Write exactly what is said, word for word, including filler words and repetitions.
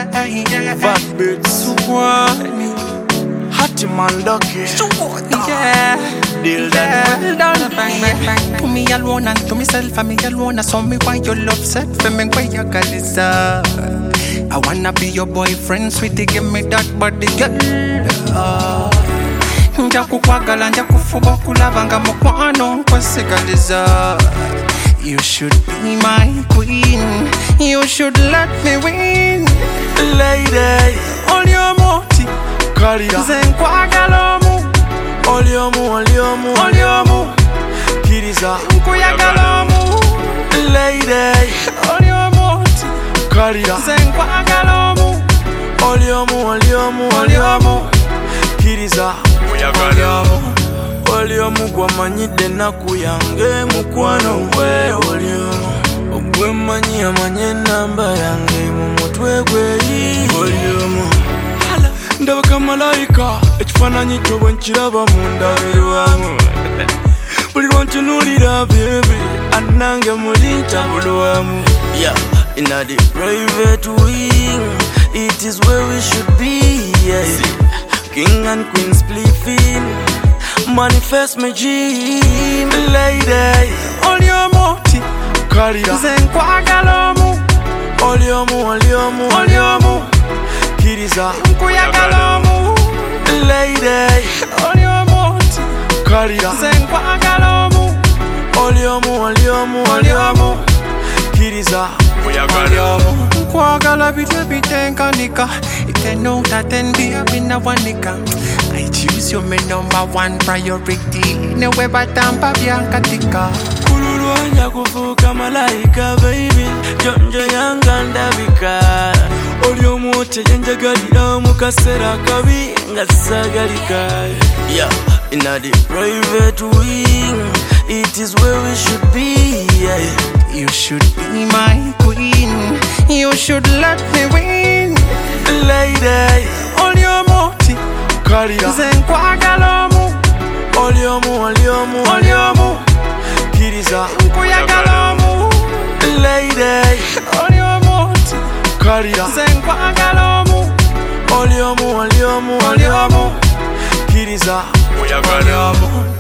Fat bits, Hattie man ducky, Yeah, deal yeah, that. done, bang, bang, bang. To me alone and to myself and me alone. I saw me why your love set for me where your girl is up. I wanna be your boyfriend, sweetie, give me that body, girl. Nja kukwagala, nja kufuba kulaba nga mukwano nkwesigaliza. You should be my queen. You should let me win. Lady, Oliomoti, Kalia, nze nkwagala omu. Oliomu, Oliomu, Oliomu, Kiriza, nkuyagala omu. Lady, Oliomoti, Kalia, nze nkwagala omu. Oliomu, Oliomu, Oliomu, Kiriza, Oliomu. Oliomu gwamanyidde ennaku yange mukwano gwe oliomu ogwemanyi amanye enamba yange mu mutwe gweri oliomu ndabaka malayika ekifaananyi kyo bwe nkiraba mu ndabirwamu buli lwontunuulira bebi annange muli ntabulwamu yeah. In the private wing it is where we should be yeah. King and queen spliffing manifest me dream lady Oliomoti, Kalia, nze nkwagala omu. Oliomu, Oliomu, Oliomu, Kiriza, nkuyagala omu. Lady, Oliomoti, Kalia, nze nkwagala omu. Oliomu, Oliomu, Oliomu, Kiriza, Oliomu. Nkwagala bitwe bitenkanika. Itenuta tendia binawanika. I choose you my number one priority. Newe batampa byankatika. kululwanya kufuuka malayika baby jonjo yanga ndabika oliomu teyenjagalira mu kaseera kabi nga sagalika yeah. In the private wing it is where we should be yeah. You should be my queen. You should let me win. Lady, Oliomoti, Kalia, nze nkwagala omu. Oliomu, Oliomu, Oliomu, Kiriza, nkuyagala omu. Lady, Oliomoti, Kalia, nze nkwagala omu. Oliomu, Oliomu, Oliomu, Kiriza, Oliomu.